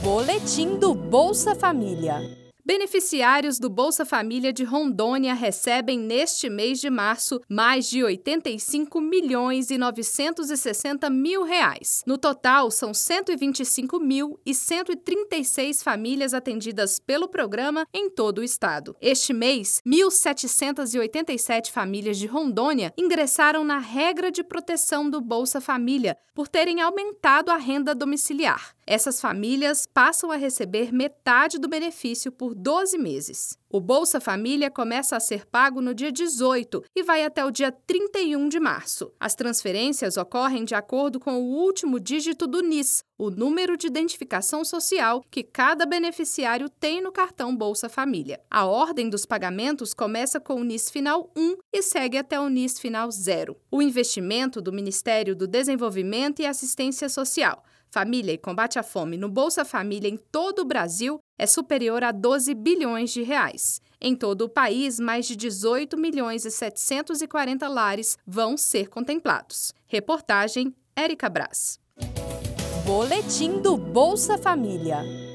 Boletim do Bolsa Família. Beneficiários do Bolsa Família de Rondônia recebem neste mês de março mais de R$ 85.960.000. No total, são 125.136 famílias atendidas pelo programa em todo o estado. Este mês, 1.787 famílias de Rondônia ingressaram na regra de proteção do Bolsa Família por terem aumentado a renda domiciliar. Essas famílias passam a receber metade do benefício por 12 meses. O Bolsa Família começa a ser pago no dia 18 e vai até o dia 31 de março. As transferências ocorrem de acordo com o último dígito do NIS, o número de identificação social que cada beneficiário tem no cartão Bolsa Família. A ordem dos pagamentos começa com o NIS final 1 e segue até o NIS final 0. O investimento do Ministério do Desenvolvimento e Assistência Social, Família e Combate à Fome no Bolsa Família em todo o Brasil é superior a 12 bilhões de reais. Em todo o país, mais de 18.740.000 lares vão ser contemplados. Reportagem Érica Braz. Boletim do Bolsa Família.